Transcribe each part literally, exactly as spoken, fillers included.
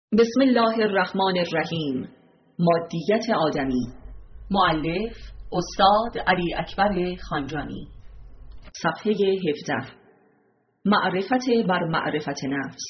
بسم الله الرحمن الرحیم. مادیت آدمی. مؤلف استاد علی اکبر خانجانی. صفحه هفده. معرفت بر معرفت نفس.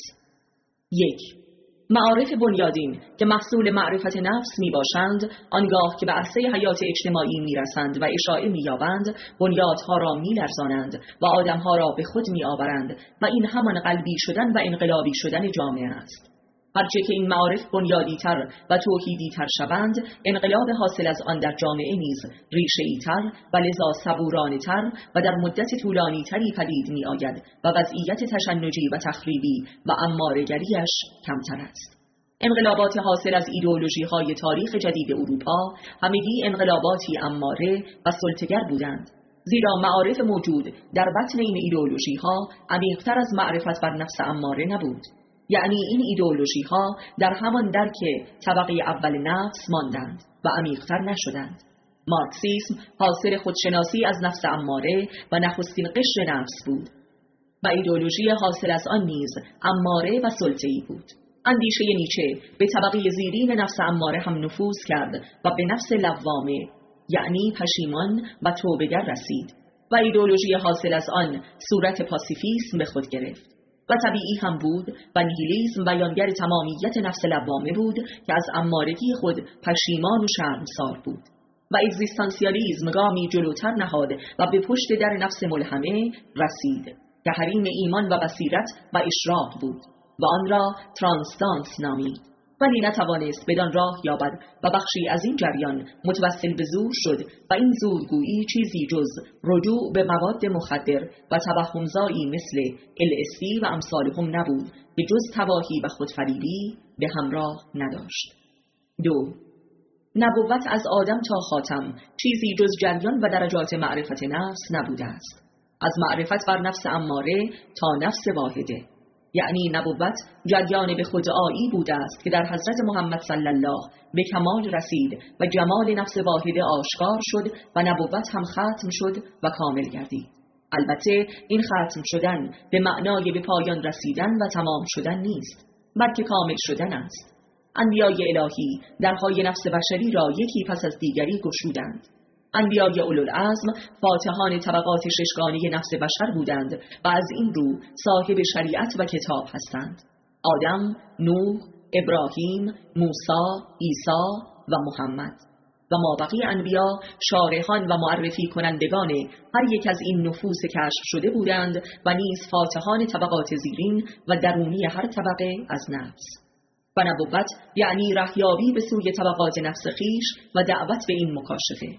یک. معارف بنیادین که محصول معرفت نفس می باشند، آنگاه که به عرصه حیات اجتماعی می رسند و اشاعه می یابند، بنیادها را می لرزانند و آدمها را به خود می آورند و این همان قلبی شدن و انقلابی شدن جامعه است. هرچه که این معارف بنیادی تر و توحیدی تر شوند، انقلاب حاصل از آن در جامعه نیز ریشه‌ای تر و لذا صبورانه تر و در مدت طولانی تری پدید می آید و وضعیت تشنجی و تخریبی و اماره‌گری‌اش کمتر است. انقلابات حاصل از ایدئولوژی های تاریخ جدید اروپا همگی انقلاباتی اماره و سلطه‌گر بودند، زیرا معارف موجود در بطن این ایدئولوژی ها عمیق‌تر از معرفت بر نفس اماره نبود. یعنی این ایدئولوژی ها در همان درک طبقه اول نفس ماندند و عمیق‌تر نشدند. مارکسیسم حاصل خودشناسی از نفس اماره و نخستین قشر نفس بود و ایدئولوژی حاصل از آن نیز اماره و سلطه‌ای بود. اندیشه نیچه به طبقه زیرین نفس اماره هم نفوذ کرد و به نفس لوامه یعنی پشیمان و توبه‌گر رسید و ایدئولوژی حاصل از آن صورت پاسیفیسم به خود گرفت. و طبیعی هم بود و نیهیلیسم بیانگر تمامیت نفس لوامه بود که از امارگی خود پشیمان و شرمسار بود و اگزیستانسیالیسم گامی جلوتر نهاد و به پشت در نفس ملهمه رسید که حریم ایمان و بصیرت و اشراق بود و آن را ترانسدانس نامید، ولی نتوانست بدان راه یابد و بخشی از این جریان متوسل به زور شد و این زورگویی چیزی جز رجوع به مواد مخدر و توهمزایی مثل ال اس دی و امثالهم نبود که جز تباهی و خودفریبی به همراه نداشت. دو. نبوت از آدم تا خاتم چیزی جز جریان و درجات معرفت نفس نبوده است، از معرفت بر نفس اماره تا نفس واحده. یعنی نبوت جریان به خودآیی بوده است که در حضرت محمد صلی الله به کمال رسید و جمال نفس واحده آشکار شد و نبوت هم ختم شد و کامل گردید. البته این ختم شدن به معنای به پایان رسیدن و تمام شدن نیست، بلکه کامل شدن است. انبیای الهی درهای نفس بشری را یکی پس از دیگری گشودند. انبیای اولوالعزم فاتحان طبقات ششگانه نفس بشر بودند و از این رو صاحب شریعت و کتاب هستند: آدم، نوح، ابراهیم، موسی، عیسی و محمد و مابقی انبیا شارحان و معرفی کنندگان هر یک از این نفوس کشف شده بودند و نیز فاتحان طبقات زیرین و درونی هر طبقه از نفس. و نبوت یعنی رهیابی به سوی طبقات نفس خیش و دعوت به این مکاشفه.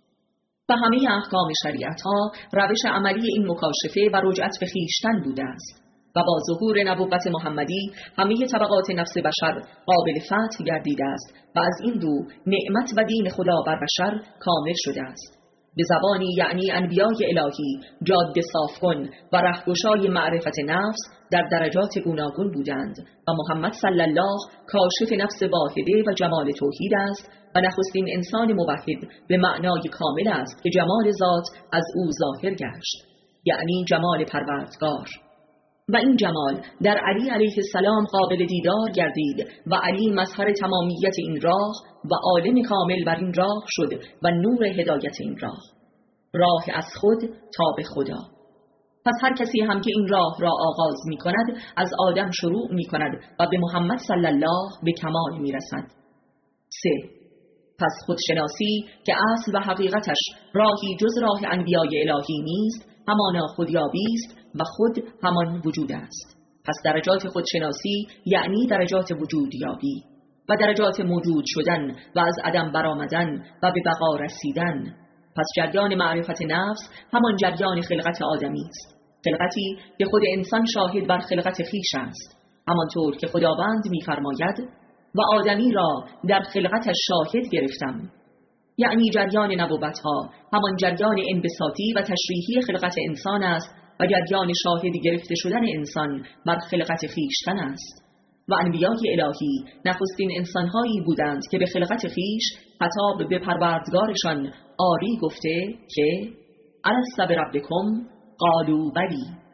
و همه احکام شریعت ها روش عملی این مکاشفه و رجعت به خویشتن بوده است و با ظهور نبوت محمدی همه طبقات نفس بشر قابل فتح گردیده است و از این رو نعمت و دین خدا بر بشر کامل شده است. به زبانی یعنی انبیای الهی جاده صاف کن و رهگشای معرفت نفس در درجات گوناگون بودند و محمد صلی الله کاشف نفس واحده و جمال توحید است و نخستین انسان موحد به معنای کامل است که جمال ذات از او ظاهر گشت، یعنی جمال پروردگار. و این جمال در علی علیه السلام قابل دیدار گردید و علی مظهر تمامیت این راه و عالم کامل بر این راه شد و نور هدایت این راه، راه از خود تا به خدا. پس هر کسی هم که این راه را آغاز می کند از آدم شروع می کند و به محمد صلی الله به کمال می رسد. سه. پس خودشناسی که اصل و حقیقتش راهی جز راه انبیای الهی نیست، همانا خودیابی است و خود همان وجود است. پس درجات خودشناسی یعنی درجات وجودیابی و درجات موجود شدن و از عدم برآمدن و به بقا رسیدن. پس جریان معرفت نفس همان جریان خلقت آدمی است، خلقتی که خود انسان شاهد بر خلقت خیش است، همانطور که خداوند می‌فرماید و آدمی را در خلقتش شاهد گرفتم. یعنی جریان نبوت‌ها همان جریان انبساطی و تشریحی خلقت انسان است و جریان شاهد گرفته شدن انسان بر خلقت خیشتن است. و انبیای الهی نخستین انسان‌هایی بودند که به خلقت خیش خطاب به پروردگارشان آری گفته که الست بربکم قالوا بلی.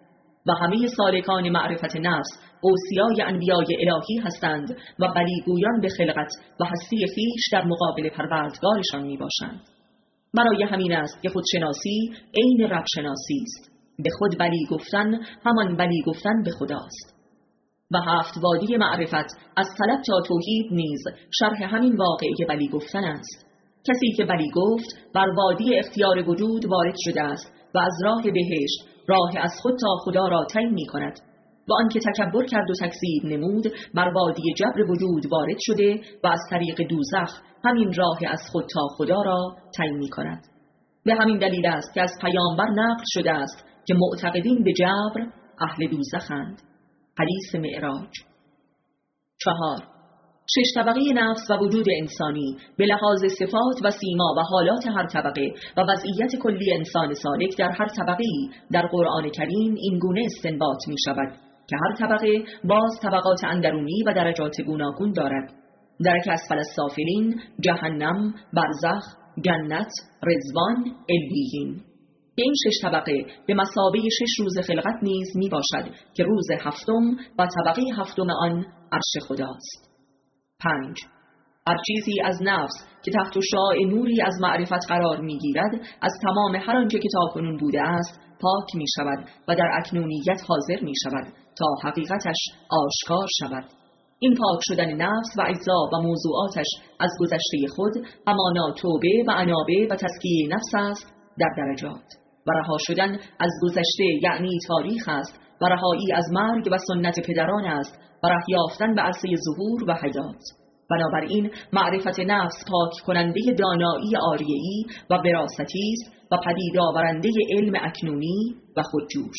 و همه سالکان معرفت نفس اوصیای انبیای الهی هستند و بلیگویان به خلقت و هستی خویش در مقابل پروردگارشان می باشند. برای همین است که خودشناسی عین رب شناسی است. به خود بلی گفتن همان بلی گفتن به خداست. و هفت وادی معرفت از طلب تا توحید نیز شرح همین واقعه بلی گفتن است. کسی که بلی گفت بر وادی اختیار وجود وارد شده است و از راه بهشت راه از خود تا خدا را طی می کند و آنکه تکبر کرد و تکذیب نمود بر وادی جبر وجود وارد شده و از طریق دوزخ همین راه از خود تا خدا را طی می کند. به همین دلیل است که از پیامبر نقل شده است که معتقدین به جبر اهل دوزخند. حدیث معراج. چهار. شش طبقه نفس و وجود انسانی به لحاظ صفات و سیما و حالات هر طبقه و وضعیت کلی انسان سالک در هر طبقه‌ای در قرآن کریم این گونه استنباط می شود که هر طبقه باز طبقات اندرونی و درجات گوناگون دارد. درک اسفل السافلین، جهنم، برزخ، جنت، رضوان، علیین. این شش طبقه به مثابه شش روز خلقت نیز می باشد که روز هفتم و طبقه هفتم آن عرش خداست. پنج. هر چیزی از نفس که تحت شعاع نوری از معرفت قرار می گیرد از تمام هر آنچه که تاکنون بوده است پاک می شود و در اکنونیت حاضر می شود تا حقیقتش آشکار شود. این پاک شدن نفس و اجزا و موضوعاتش از گذشته خود همانا توبه و انابه و تزکیه نفس است در درجات و رها شدن از گذشته یعنی تاریخ است و رهایی از مرگ و سنت پدران است و ره یافتن به عرصه ظهور و حیات. بنابراین معرفت نفس پاک کننده دانایی آریه‌ای و براستی است و پدید آورنده علم اکنونی و خودجوش.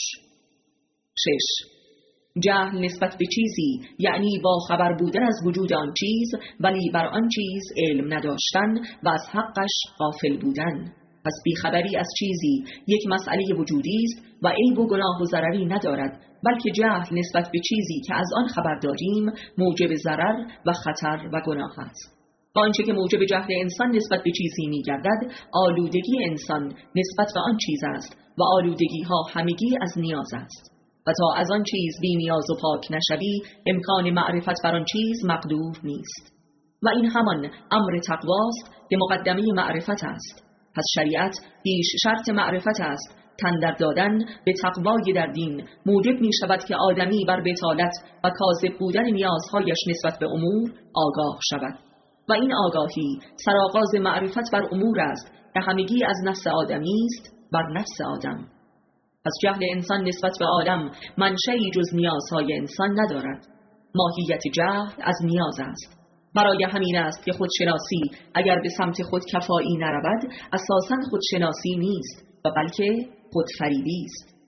شش. جهل نسبت به چیزی یعنی با خبر بودن از وجود آن چیز ولی بر آن چیز علم نداشتن و از حقش غافل بودن. پس بیخبری از چیزی یک مسئله وجودی است و عیب و گناه و ضرری ندارد، بلکه جهل نسبت به چیزی که از آن خبر داریم موجب ضرر و خطر و گناه است. با آنچه که موجب جهل انسان نسبت به چیزی می‌گردد، آلودگی انسان نسبت به آن چیز است و آلودگی ها همگی از نیاز است. و تا از آن چیز بی نیاز و پاک نشوی امکان معرفت بر آن چیز مقدور نیست. و این همان امر تقواست که مقدمه معرفت است. پس شریعت پیش شرط معرفت است. تن در دادن به تقوای در دین موجب می شود که آدمی بر بطالت و کاذب بودن نیازهایش نسبت به امور آگاه شود. و این آگاهی سرآغاز معرفت بر امور است که همگی از نفس آدمی است بر نفس آدم. پس جهل انسان نسبت به آدم منشأی جز نیازهای انسان ندارد. ماهیت جهل از نیاز است. برای همین است که خودشناسی اگر به سمت خود کفایی نرود اساساً خودشناسی نیست و بلکه خودفریبی است.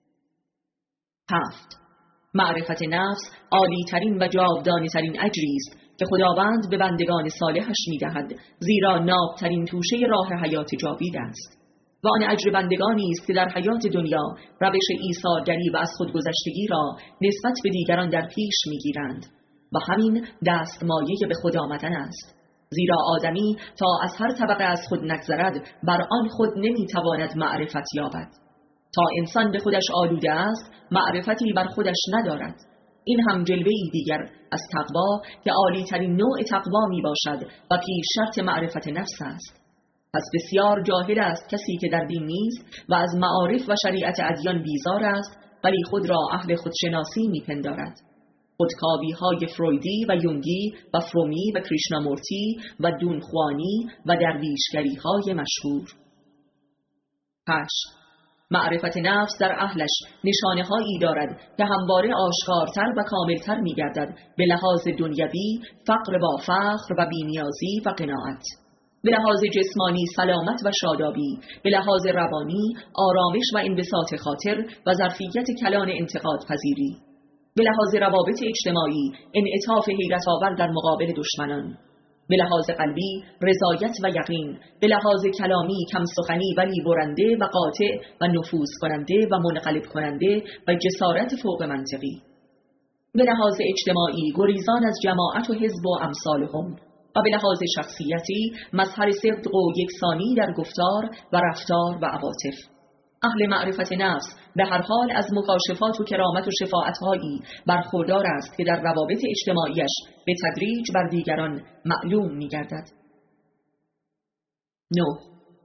هفت. معرفت نفس عالی ترین و جاودانه ترین اجری است که خداوند به بندگان صالحش می‌دهد، زیرا نابترین توشه راه حیات جاوید است. و آن اجر بندگانی است که در حیات دنیا روش ایثارگری و از خودگذشتگی را نسبت به دیگران در پیش می‌گیرند و همین دستمایه به خود آمدن است. زیرا آدمی تا از هر طبقه از خود نگذرد بر آن خود نمیتواند معرفت یابد. تا انسان به خودش آلوده است معرفتی بر خودش ندارد. این هم جلوه‌ای دیگر از تقوا که عالی ترین نوع تقوا می باشد و پیش شرط معرفت نفس است. پس بسیار جاهل است کسی که در دین نیست و از معارف و شریعت ادیان بیزار است ولی خود را اهل خودشناسی میپندارد. خودکاوی های فرویدی و یونگی و فرومی و کریشنامورتی و دونخوانی و درویشگری های مشهور. هشت. معرفت نفس در اهلش نشانه هایی دارد که همواره آشکارتر و کاملتر می گردد به لحاظ دنیوی، فقر با فخر و بینیازی و قناعت، به لحاظ جسمانی سلامت و شادابی، به لحاظ روانی آرامش و انبساط خاطر و ظرفیت کلان انتقاد پذیری، به لحاظ روابط اجتماعی انعطاف حیرت آور در مقابل دشمنان، به لحاظ قلبی رضایت و یقین، به لحاظ کلامی کم سخنی ولی برنده و قاطع و نفوذ کننده و منقلب کننده و جسارت فوق منطقی، به لحاظ اجتماعی گریزان از جماعت و حزب و امثالهم، و به لحاظ شخصیتی مظهر صدق و یکسانی در گفتار و رفتار و عواطف. اهل معرفت نفس به هر حال از مکاشفات و کرامت و شفاعت‌هایی برخوردار است که در روابط اجتماعیش به تدریج بر دیگران معلوم می‌گردد. نه.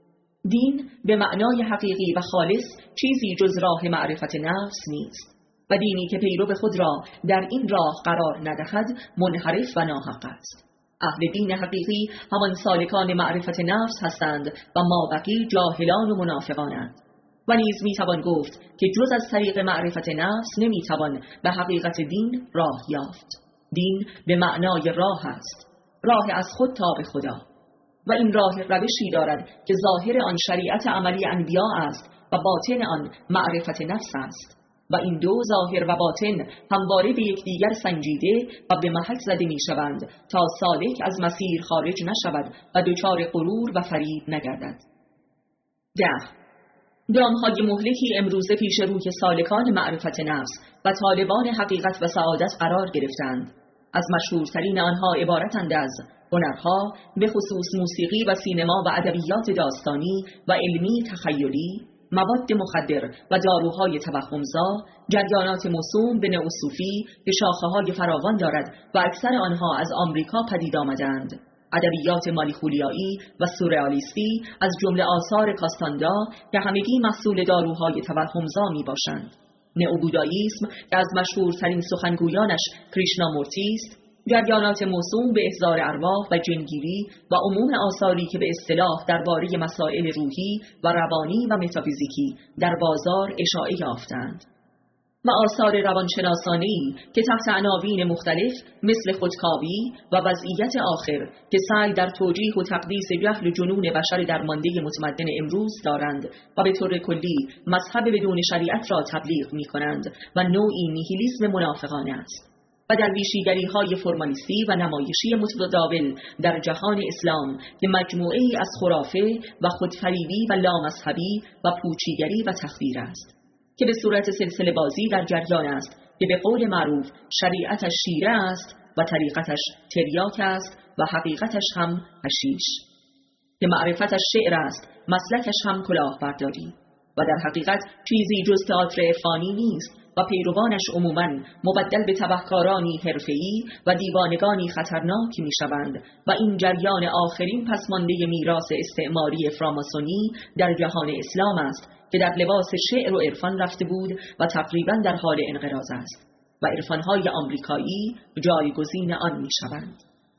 دین به معنای حقیقی و خالص چیزی جز راه معرفت نفس نیست و دینی که پیرو خود را در این راه قرار ندهد منحرف و ناحق است. اهل دین حقیقی همان سالکان معرفت نفس هستند و مابقی جاهلان و منافقانند. و نیز میتوان گفت که جز از طریق معرفت نفس نمیتوان به حقیقت دین راه یافت. دین به معنای راه است، راه از خود تا به خدا، و این راه روشی دارد که ظاهر آن شریعت عملی انبیا است و باطن آن معرفت نفس است و این دو ظاهر و باطن همواره به یکدیگر سنجیده و به محک زده می شوند تا سالک از مسیر خارج نشود و دچار غرور و فریب نگردد. ده. دامهای مهلکی امروزه پیش روی سالکان معرفت نفس و طالبان حقیقت و سعادت قرار گرفتند. از مشهورترین آنها عبارتند از هنرها، به خصوص موسیقی و سینما و ادبیات داستانی و علمی تخیلی، مواد مخدر و داروهای توهمزا، جریانات موسوم به نئوصوفی که شاخه‌های فراوان دارد و اکثر آنها از آمریکا پدید آمدند، ادبیات مالیخولیایی و سورئالیستی از جمله آثار کاستاندا که همگی محصول داروهای توهمزا می باشند، نئوبوداییسم که از مشهورترین سخنگویانش کریشنامورتی است، جریانات موسوم به احضار ارواح و جنگیری و عموم آثاری که به اصطلاح درباره مسائل روحی و روانی و متافیزیکی در بازار اشاعه یافتند، و آثار روانشناسانه‌ای که تحت عناوین مختلف مثل خودکاوی و وضعیت آخر که سعی در توجیه و تقدیس جهل و جنون بشر درمانده متمدن امروز دارند و به طور کلی مذهب بدون شریعت را تبلیغ می کنند و نوعی نیهیلیسم منافقانه است، و در ویشیگری‌های فرمالیستی و نمایشی متداول در جهان اسلام که مجموعه‌ای از خرافه و خودفریبی و لامذهبی و پوچیگری و تخدیر است که به صورت سلسله بازی در جریان است که به قول معروف شریعتش شیره است و طریقتش تریاک است و حقیقتش هم حشیش، که معرفتش شعر است، مسلکش هم کلاهبرداری، و در حقیقت چیزی جز تئاتر عرفانی نیست و پیروانش عموماً مبدل به تبهکارانی حرفه‌ای و دیوانگانی خطرناک می‌شوند و این جریان آخرین پسمانده میراث استعماری فراماسونی در جهان اسلام است که در لباس شعر و عرفان رفته بود و تقریباً در حال انقراض است و عرفان‌های آمریکایی جایگزین آن می‌شوند.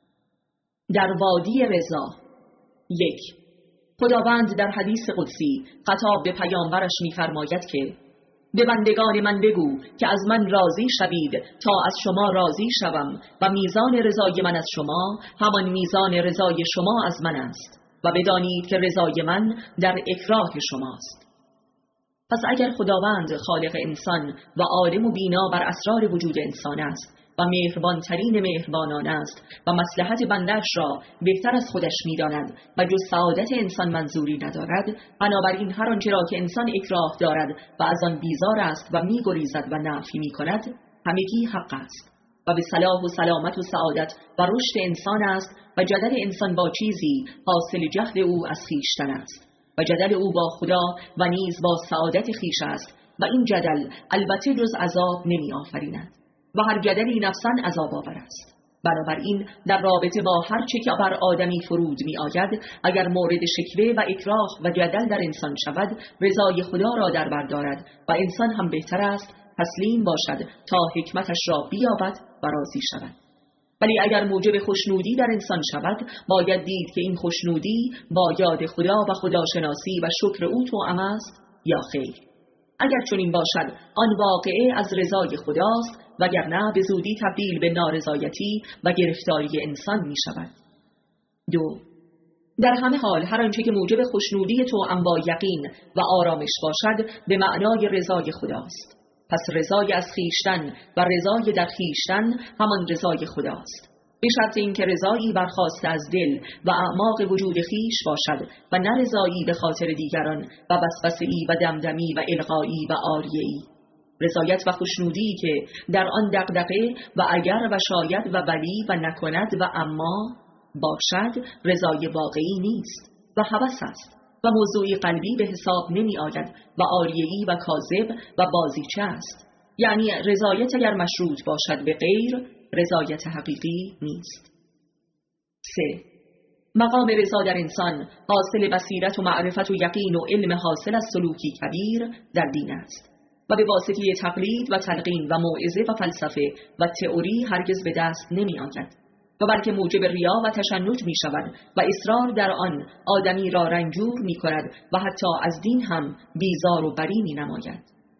در وادی رضا. یک. خداوند در حدیث قدسی خطاب به پیامبرش می‌فرماید که به بندگان من بگو که از من راضی شوید تا از شما راضی شوم و میزان رضای من از شما همان میزان رضای شما از من است و بدانید که رضای من در اکراه شماست. پس اگر خداوند خالق انسان و عالم و بینا بر اسرار وجود انسان است و مهربانترین مهربانان است و مصلحت بنده‌اش را بهتر از خودش می‌داند و جز سعادت انسان منظوری ندارد، بنابراین هر آنچه را که انسان اکراه دارد و از آن بیزار است و می‌گریزد و نفی می‌کند همگی حق است و به صلاح و سلامت و سعادت و رشد انسان است و جدل انسان با چیزی حاصل جهل او از خویشتن است و جدل او با خدا و نیز با سعادت خویش است و این جدل البته جز عذاب نمی‌آفریند و هر جدلی نفساً عذاب آور است. بنابراین در رابطه با هر چه که بر آدمی فرود می آید، اگر مورد شکوه و اکراه و جدل در انسان شود، رضای خدا را در بر دارد و انسان هم بهتر است تسلیم باشد تا حکمتش را بیابد و راضی شود. ولی اگر موجب خوشنودی در انسان شود، باید دید که این خوشنودی با یاد خدا و خداشناسی و شکر او توأم است یا خیر. اگر چنین باشد آن واقعه از رضای خداست، وگرنه به زودی تبدیل به نارضایتی و گرفتاری انسان می شود. دو. در همه حال هر آنچه که موجب خوشنودی توأم با یقین و آرامش باشد به معنای رضای خداست. پس رضای از خویشتن و رضای در خویشتن همان رضای خداست، به شرط اینکه رضایی برخاسته از دل و اعماق وجود خویش باشد و نه رضایی به خاطر دیگران و وسوسه‌ای و دمدمی و القایی و عاریه‌ای. رضایت و خوشنودی که در آن دغدغه و اگر و شاید و ولی و نکند و اما باشد رضای واقعی نیست و هوس است و موضوعی قلبی به حساب نمی آید و آریه‌ای و کاذب و بازیچه است. یعنی رضایت اگر مشروط باشد به غیر، رضایت حقیقی نیست. سه. مقام رضا در انسان حاصل بصیرت و معرفت و یقین و علم حاصل از سلوکی کبیر در دین است و به واسطه تقلید و تلقین و موعظه و فلسفه و تئوری هرگز به دست نمی آید و بلکه موجب ریا و تشنج می شود و اصرار در آن آدمی را رنجور می کند و حتی از دین هم بیزار و بری می نماید.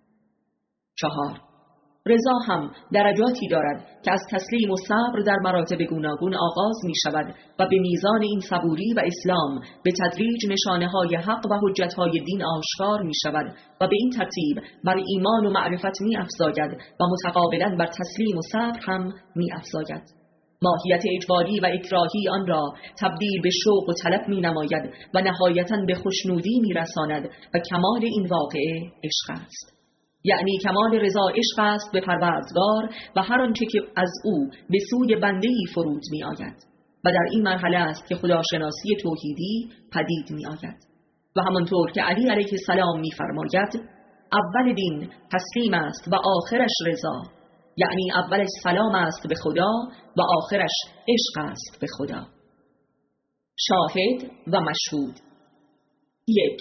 چهار. رضا هم درجاتی دارد که از تسلیم و صبر در مراتب گوناگون آغاز می شود و به میزان این صبوری و اسلام به تدریج نشانه های حق و حجت های دین آشکار می شود و به این ترتیب بر ایمان و معرفت می افزاید و متقابلا بر تسلیم و صبر هم می افزاید. ماهیت اجباری و اکراهی آن را تبدیل به شوق و طلب می نماید و نهایتاً به خوشنودی می رساند و کمال این واقعه عشق است. یعنی کمال رضا عشق است به پروردگار و هر آنچه که از او به سوی بنده‌ای فرود می آید و در این مرحله است که خداشناسی توحیدی پدید می آید و همانطور که علی علیه السلام می فرماید اول دین تسلیم است و آخرش رضا، یعنی اولش سلام است به خدا و آخرش عشق است به خدا. شاهد و مشهود. یک.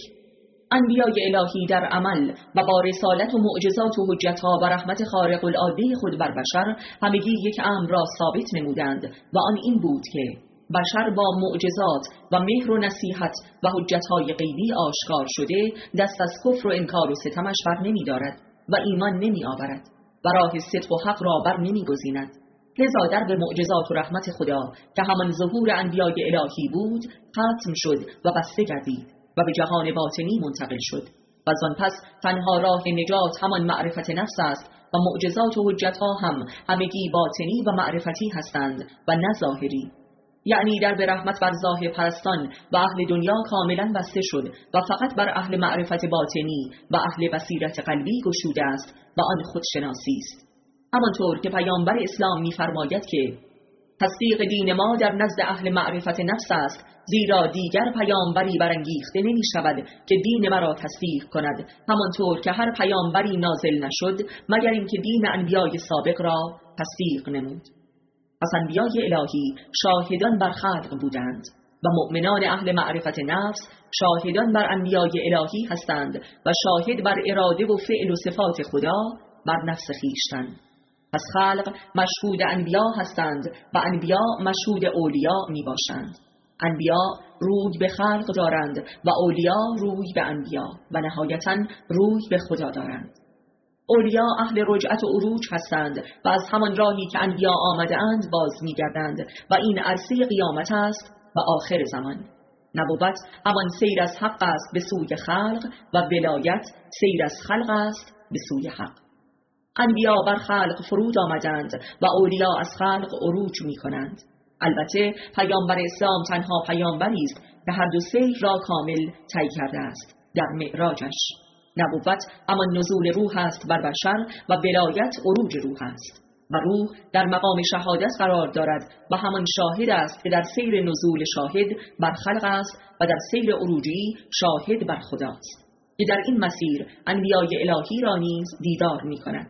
انبیای الهی در عمل و با رسالت و معجزات و حجتها و رحمت خارق العاده خود بر بشر همگی یک امر را ثابت نمودند و آن این بود که بشر با معجزات و مهر و نصیحت و حجتهای غیبی آشکار شده دست از کفر و انکار و ستمش بر نمی دارد و ایمان نمی آورد و راه صدق و حق را بر نمی گزیند. لذا در به معجزات و رحمت خدا که همان ظهور انبیای الهی بود ختم شد و بسته گردید و به جهان باطنی منتقل شد و زان پس تنها راه نجات همان معرفت نفس است و معجزات و حجتها هم همگی باطنی و معرفتی هستند و نه ظاهری. یعنی در به رحمت بر ظاهر پرستان و اهل دنیا کاملا بسته شد و فقط بر اهل معرفت باطنی و اهل بصیرت قلبی گشوده است و آن خودشناسی است. همانطور که پیامبر اسلام می‌فرماید که تصدیق دین ما در نزد اهل معرفت نفس است، زیرا دیگر پیامبری برانگیخته نمی شود که دین مرا تصدیق کند، همانطور که هر پیامبری نازل نشد مگر اینکه دین انبیای سابق را تصدیق نمود. پس انبیای الهی شاهدان بر خلق بودند و مؤمنان اهل معرفت نفس شاهدان بر انبیای الهی هستند و شاهد بر اراده و فعل و صفات خدا بر نفس خویشتن. پس خلق مشهود انبیا هستند و انبیا مشهود اولیا می باشند. انبیا روی به خلق دارند و اولیا روی به انبیا و نهایتاً روی به خدا دارند. اولیا اهل رجعت و عروج هستند و از همان راهی که انبیا آمده اند باز می گردند و این عرصه قیامت است و آخر زمان. نبوت همان سیر از حق است به سوی خلق و ولایت سیر از خلق است به سوی حق. انبیا بر خلق فرود آمدند و اولیا از خلق عروج می کنند. البته پیامبر اسلام تنها پیامبری است که هر دو سیر را کامل طی کرده است در معراجش. نبوت همان نزول روح است بر بشر و ولایت عروج روح است و روح در مقام شهادت قرار دارد و همان شاهد است که در سیر نزول شاهد بر خلق است و در سیر عروجی شاهد بر خداست که در این مسیر انبیای الهی را نیز دیدار می کند.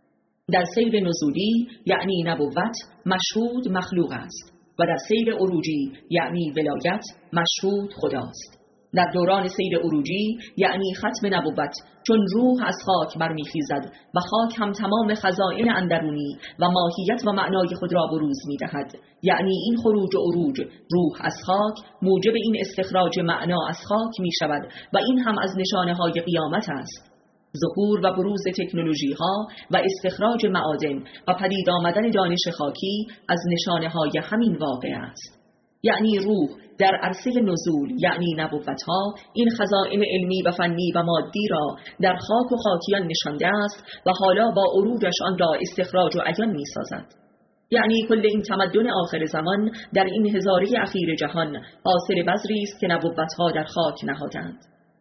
در سیر نزولی یعنی نبوت مشهود مخلوق است و در سیر عروجی یعنی ولایت مشهود خداست. در دوران سیر عروجی یعنی ختم نبوت چون روح از خاک برمیخیزد و خاک هم تمام خزائن اندرونی و ماهیت و معنای خود را بروز می‌دهد، یعنی این خروج و عروج روح از خاک موجب این استخراج معنا از خاک می شود و این هم از نشانه های قیامت است. ظهور و بروز تکنولوژی ها و استخراج معادن و پدید آمدن دانش خاکی از نشانه های همین واقع است. یعنی روح در عرصه نزول یعنی نبوت ها این خزائن علمی و فنی و مادی را در خاک و خاکیان نشانده است و حالا با عروجش آن را استخراج و عیان می سازد. یعنی کل این تمدن آخر زمان در این هزاره اخیر جهان حاصل بذری است که نبوت ها در خاک نهادند.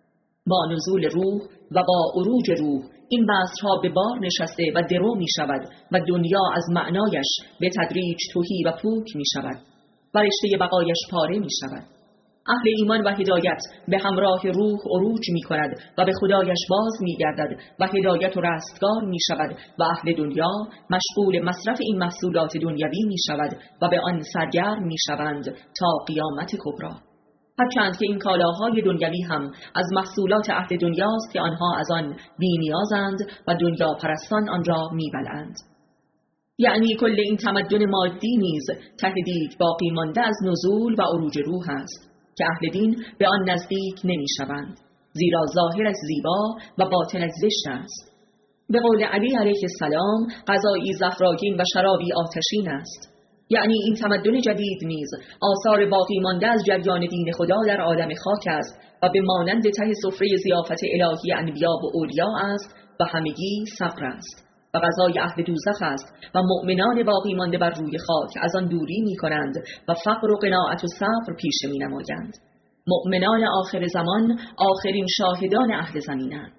با نزول روح و با عروج روح این بذرها به بار نشسته و درو می شود و دنیا از معنایش به تدریج تهی و پوک می شود و رشته بقایش پاره می شود. اهل ایمان و هدایت به همراه روح عروج می کند و به خدایش باز می گردد و هدایت و رستگار می شود و اهل دنیا مشغول مصرف این محصولات دنیوی می شود و به آن سرگرم می شوند تا قیامت کبری. هرچند که این کالاهای دنیوی هم از محصولات اهل دنیاست که آنها از آن بی نیازند و دنیا پرستان آن را می بلند. یعنی کل این تمدن مادی نیز تهدید باقی مانده از نزول و عروج روح است که اهل دین به آن نزدیک نمی شوند، زیرا ظاهرش زیبا و باطنش زشت است. به قول علی علیه السلام غذایی زعفرانگین و شرابی آتشین است. یعنی این تمدن جدید نیز آثار باقی مانده از جریان دین خدا در عالم خاک است و به مانند ته سفره ضیافت الهی انبیا و اولیا است و همگی صبر است و غذای اهل دوزخ است و مؤمنان باقی مانده بر روی خاک از آن دوری می کنند و فقر و قناعت و صبر پیشه می نمایند. مؤمنان آخر زمان آخرین شاهدان اهل زمینند.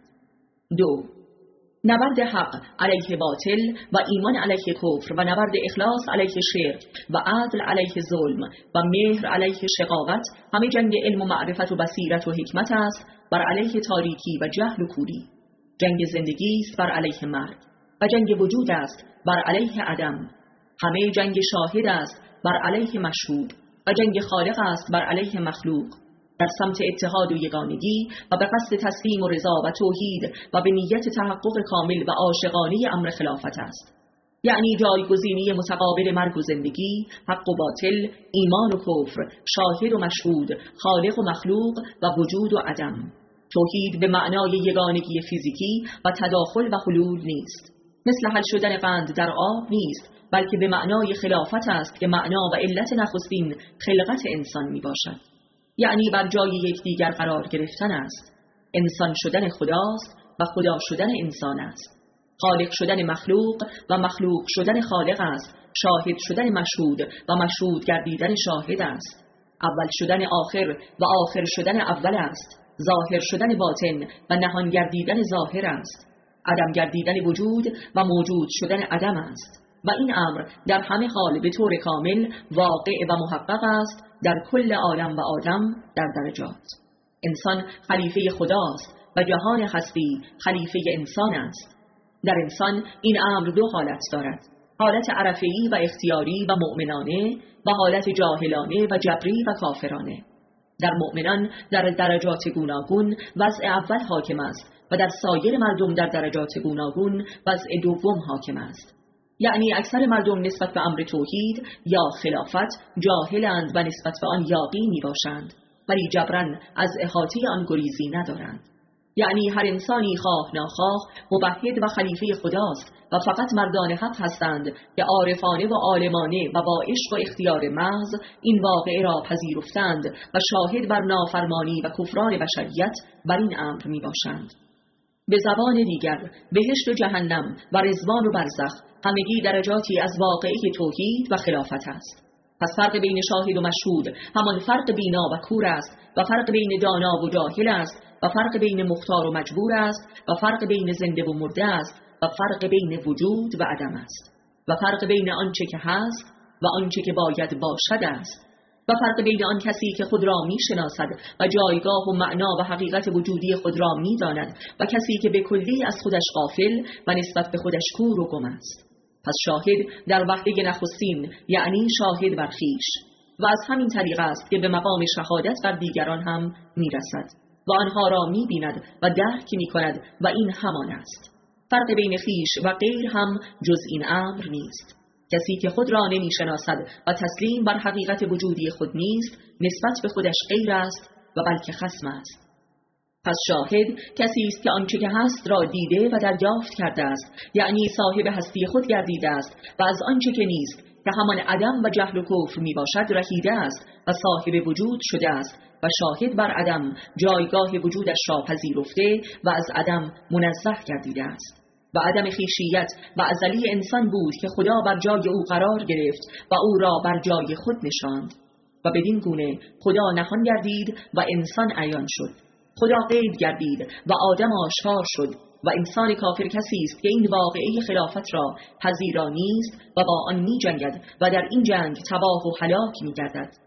دو، نبرد حق علیه باطل و ایمان علیه کفر و نبرد اخلاص علیه شرک و عدل علیه ظلم و مهر علیه شقاوت همه جنگ علم و معرفت و بصیرت و حکمت است بر علیه تاریکی و جهل و کوری. جنگ زندگی است بر علیه مرگ و جنگ وجود است بر علیه عدم. همه جنگ شاهد است بر علیه مشهود و جنگ خالق است بر علیه مخلوق، در سمت اتحاد و یگانگی و به قصد تسلیم و رضا و توحید و به نیت تحقق کامل و عاشقانه امر خلافت است. یعنی جایگزینی متقابل مرگ و زندگی، حق و باطل، ایمان و کفر، شاهد و مشهود، خالق و مخلوق و وجود و عدم. توحید به معنای یگانگی فیزیکی و تداخل و حلول نیست، مثل حل شدن قند در آب نیست، بلکه به معنای خلافت است که معنا و علت نخستین خلقت انسان می باشد. یعنی بر جای یکدیگر قرار گرفتن است. انسان شدن خداست و خدا شدن انسان است. خالق شدن مخلوق و مخلوق شدن خالق است. شاهد شدن مشهود و مشهود گردیدن شاهد است. اول شدن آخر و آخر شدن اول است. ظاهر شدن باطن و نهان گردیدن ظاهر است. عدم گردیدن وجود و موجود شدن عدم است. و این امر در همه حال به طور کامل واقع و محقق است در کل عالم و آدم در درجات. انسان خلیفه خداست و جهان هستی خلیفه انسان است. در انسان این امر دو حالت دارد: حالت عرفه‌ای و اختیاری و مؤمنانه و حالت جاهلانه و جبری و کافرانه. در مؤمنان در درجات گوناگون وضع اول حاکم است و در سایر مردم در درجات گوناگون وضع دوم حاکم است. یعنی اکثر مردم نسبت به امر توحید یا خلافت جاهلند و نسبت به آن یاغی می باشند، ولی جبران از احاطه آن گریزی ندارند. یعنی هر انسانی خواه ناخواه موحد و خلیفه خداست و فقط مردان حق هستند که عارفانه و عالمانه و با عشق و اختیار محض این واقعه را پذیرفتند و شاهد بر نافرمانی و کفران بشریت بر این امر می باشند. به زبان دیگر بهشت و جهنم و رضوان و برزخ همگی درجاتی از واقعه توحید و خلافت است. پس فرق بین شاهد و مشهود همان فرق بینا و کور است و فرق بین دانا و جاهل است و فرق بین مختار و مجبور است و فرق بین زنده و مرده است و فرق بین وجود و عدم است و فرق بین آنچه که هست و آنچه که باید باشد است و فرق بین آن کسی که خود را می شناسد و جایگاه و معنا و حقیقت وجودی خود را می داند و کسی که به کلی از خودش غافل و نسبت به خودش کور و گم است. پس شاهد در وهله نخستین یعنی شاهد بر خویش و از همین طریق است که به مقام شهادت بر دیگران هم می رسد و آنها را می بیند و درک می کند و این همان است. فرق بین خویش و غیر هم جز این امر نیست. کسی که خود را نمی شناسد و تسلیم بر حقیقت وجودی خود نیست نسبت به خودش غیر است و بلکه خصم است. پس شاهد کسی است که آنچه که هست را دیده و دریافت کرده است، یعنی صاحب هستی خود گردیده است و از آنچه که نیست که همان عدم و جهل و کفر می باشد رهیده است و صاحب وجود شده است و شاهد بر عدم جایگاه وجودش را پذیرفته و از عدم منزه گردیده است. و عدم خویشیت و ازلی انسان بود که خدا بر جای او قرار گرفت و او را بر جای خود نشاند و بدین گونه خدا نهان گردید و انسان عیان شد. خدا غیب گردید و آدم آشکار شد و انسان کافر کسی است که این واقعه خلافت را پذیرا نیست و با آن می جنگد و در این جنگ تباه و هلاک می گردد.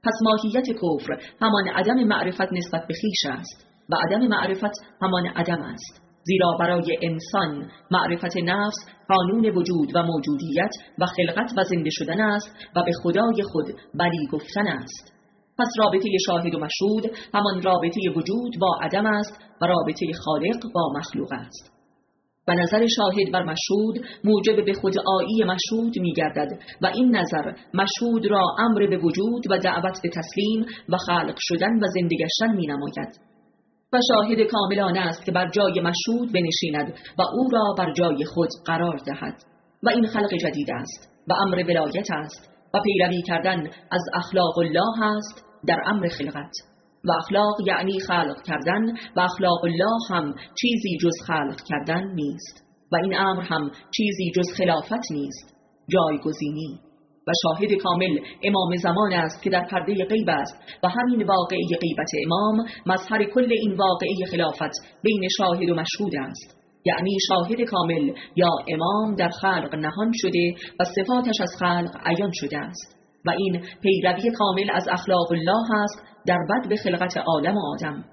پس ماهیت کفر همان عدم معرفت نسبت به خویش است و عدم معرفت همان عدم است، زیرا برای انسان معرفت نفس قانون وجود و موجودیت و خلقت و زنده شدن است و به خدای خود بلی گفتن است. پس رابطه شاهد و مشهود همان رابطه وجود با عدم است و رابطه خالق با مخلوق است. و نظر شاهد بر مشهود موجب به خودآیی مشهود می گردد و این نظر مشهود را امر به وجود و دعوت به تسلیم و خلق شدن و زنده گشتن می نماید. و شاهد کامل آن است که بر جای مشهود بنشیند و او را بر جای خود قرار دهد و این خلق جدید است و امر ولایت است و پیروی کردن از اخلاق الله است در امر خلقت. و اخلاق یعنی خلق کردن و اخلاق الله هم چیزی جز خلق کردن نیست و این امر هم چیزی جز خلافت نیست، جایگزینی. و شاهد کامل امام زمان است که در پرده غیب است و همین واقعه غیبت امام مظهر کل این واقعه خلافت بین شاهد و مشهود است، یعنی شاهد کامل یا امام در خلق نهان شده و صفاتش از خلق عیان شده است و این پیروی کامل از اخلاق الله است در بدء خلقت عالم و آدم.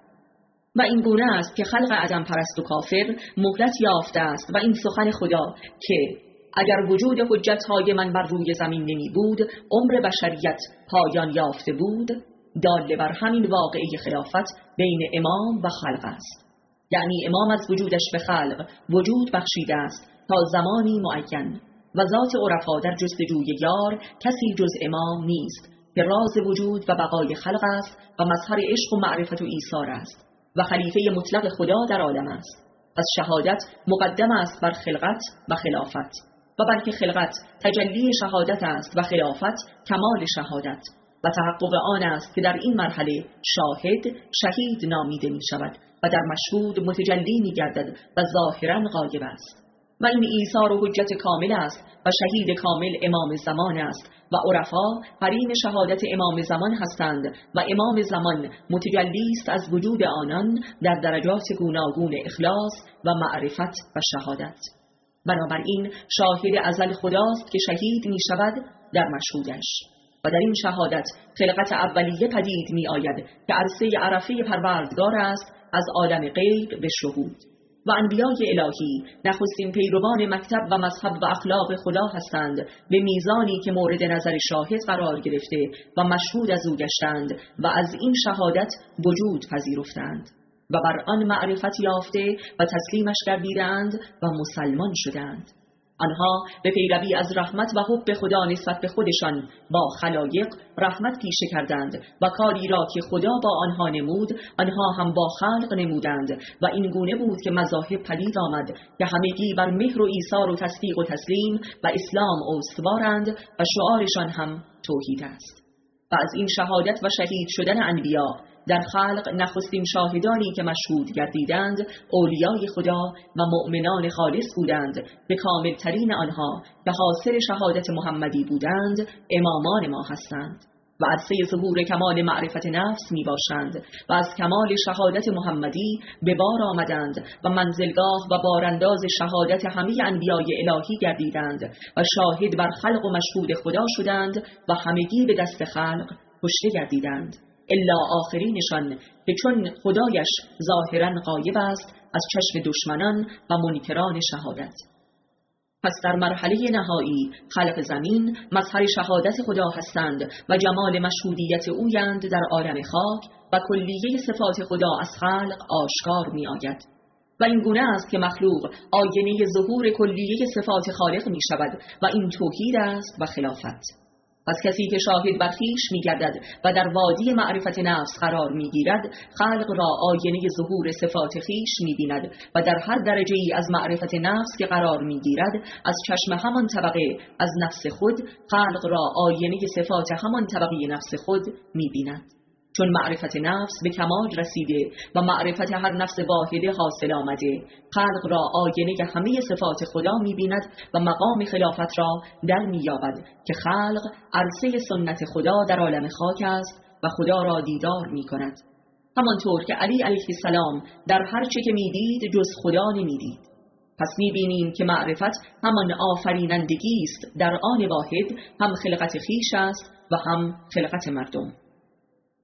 و این گونه است که خلق عدم پرست و کافر مهلت یافته است و این سخن خدا که اگر وجود حجت‌های من بر روی زمین نمی بود عمر بشریت پایان یافته بود، دال بر همین واقعه خلافت بین امام و خلق است. یعنی امام از وجودش به خلق وجود بخشیده است تا زمانی معین و ذات عرفا در جستجوی یار کسی جز امام نیست که راز وجود و بقای خلق است و مظهر عشق و معرفت و ایثار است و خلیفه مطلق خدا در عالم است. پس شهادت مقدم است بر خلقت و خلافت و بلکه خلقت تجلی شهادت است و خلافت کمال شهادت و تحقق آن است که در این مرحله شاهد شهید نامیده می شود و در مشهود متجلی می گردد و ظاهرا غایب است. و این ایثار و حجت کامل است و شهید کامل امام زمان است و عرفا قرین شهادت امام زمان هستند و امام زمان متجلی است از وجود آنان در درجات گوناگون اخلاص و معرفت و شهادت. بنابراین شاهد ازل خداست که شهید می شود در مشهودش و در این شهادت خلقت اولیه پدید می آید که عرصه عرفه پروردگار است از عالم غیب به شهود. و انبیای الهی نخستین پیروان مکتب و مذهب و اخلاق خدا هستند به میزانی که مورد نظر شاهد قرار گرفته و مشهود از او گشتند و از این شهادت وجود پذیرفتند و بر آن معرفت یافته و تسلیمش گردیدند و مسلمان شدند. آنها به پیروی از رحمت و حب خدا نسبت به خودشان با خلایق رحمت پیشه کردند و کاری را که خدا با آنها نمود آنها هم با خلق نمودند و این گونه بود که مذاهب پدید آمد که همگی بر مهر و ایثار و تصدیق و تسلیم و اسلام استوارند و شعارشان هم توحید است. و از این شهادت و شهید شدن انبیا در خلق نخستین شاهدانی که مشهود گردیدند اولیای خدا و مؤمنان خالص بودند که کاملترین آنها که حاصل شهادت محمدی بودند امامان ما هستند و عرصه ظهور کمال معرفت نفس می باشند و از کمال شهادت محمدی به بار آمدند و منزلگاه و بارانداز شهادت همه انبیای الهی گردیدند و شاهد بر خلق و مشهود خدا شدند و همگی به دست خلق کشته گردیدند الا آخرینشان که چون خدایش ظاهرا غایب است از چشم دشمنان و منکران شهادت. پس در مرحله نهایی خلق زمین مظهر شهادت خدا هستند و جمال مشهودیت اویند در عالم خاک و کلیه صفات خدا از خلق آشکار می آید. و این گونه است که مخلوق آینه ظهور کلیه صفات خالق می شود و این توحید است و خلافت. پس کسی که شاهد بر خویش می گردد و در وادی معرفت نفس قرار می گیرد خلق را آینه ظهور صفات خویش می بیند و در هر درجه ای از معرفت نفس که قرار می گیرد از چشم همان طبقه از نفس خود خلق را آینه صفات همان طبقه نفس خود می بیند. چون معرفت نفس به کمال رسیده و معرفت هر نفس واحده حاصل آمده خلق را آینه همه صفات خدا می بیند و مقام خلافت را در می یابد که خلق عرصه سنت خدا در عالم خاک است و خدا را دیدار می کند، همانطور که علی علیه السلام در هر چه که می دید جز خدا نمی دید. پس می بینیم که معرفت همان آفرینندگی است در آن واحد، هم خلقت خویش است و هم خلقت مردم.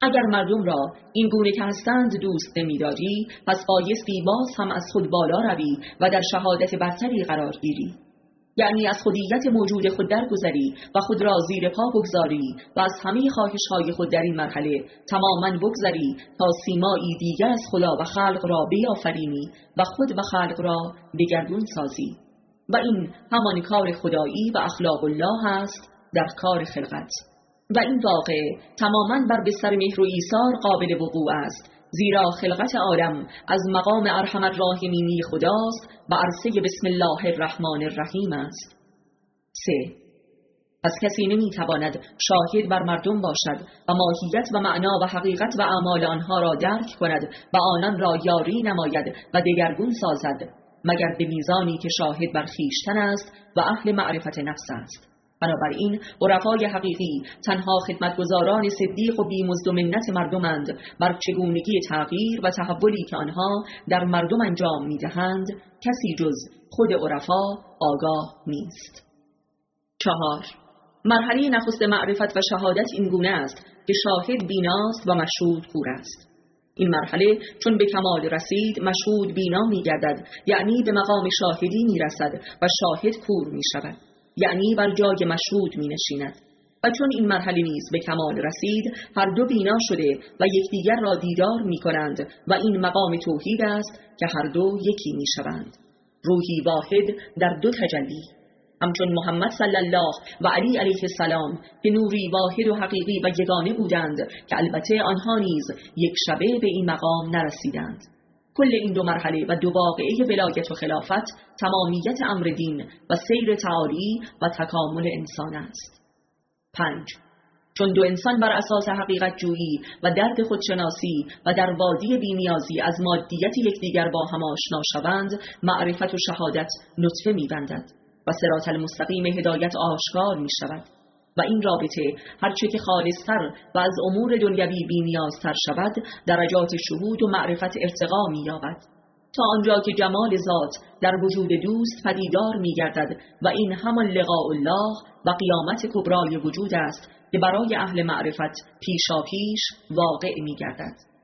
اگر مردم را این گونه که هستند دوست نمی‌داری، پس بایستی باز هم از خود بالا روی و در شهادت برتری قرار گیری. یعنی از خودیت موجود خود درگذری و خود را زیر پا بگذاری و از همه خواهش‌های خود در این مرحله تماماً بگذری تا سیمایی دیگر از خدا و خلق را بیافرینی و خود و خلق را دگرگون سازی. و این همان کار خدایی و اخلاق الله است در کار خلقت. و این واقع تماماً بر بستر مهر و ایثار قابل وقوع است، زیرا خلقت آدم از مقام ارحم الراحمینی خداست و عرصه بسم الله الرحمن الرحیم است. سه. پس کسی نمیتواند شاهد بر مردم باشد و ماهیت و معنا و حقیقت و اعمال آنها را درک کند و آنان را یاری نماید و دگرگون سازد مگر به میزانی که شاهد بر خویشتن است و اهل معرفت نفس است. بنابراین عرفای حقیقی تنها خدمتگزاران صدیق و بیمزد و منت مردمند بر چگونگی تغییر و تحولی که آنها در مردم انجام میدهند کسی جز خود عرفا آگاه نیست. چهار. مرحله نخست معرفت و شهادت این گونه است که شاهد بیناست و مشهود کور است. این مرحله چون به کمال رسید مشهود بینا می گردد، یعنی به مقام شاهدی می رسد و شاهد کور می شود، یعنی بر جای مشهود می نشیند. و چون این مرحله نیز به کمال رسید هر دو بینا شده و یکدیگر را دیدار می کنند و این مقام توحید است که هر دو یکی می شوند، روحی واحد در دو تجلی. همچون محمد صلی الله و علی علیه السلام که نوری واحد و حقیقی و یگانه بودند که البته آنها نیز یک شبه به این مقام نرسیدند. کل این دو مرحله و دو واقعه ولایت و خلافت تمامیت امر دین و سیر تعالی و تکامل انسان است. پنج. چون دو انسان بر اساس حقیقت جویی و درد خودشناسی و در وادی بی‌نیازی از مادیت یکدیگر با هم آشنا شوند، معرفت و شهادت نطفه می‌بندد و صراط المستقیم هدایت آشکار می شود و این رابطه هرچه که خالصتر و از امور دنیوی بی‌نیازتر شود درجات شهود و معرفت ارتقا می یابد تا آنجا که جمال ذات در وجود دوست پدیدار می گردد و این همان لقاء الله و قیامت کبرای وجود است که برای اهل معرفت پیشا پیش واقع می گردد.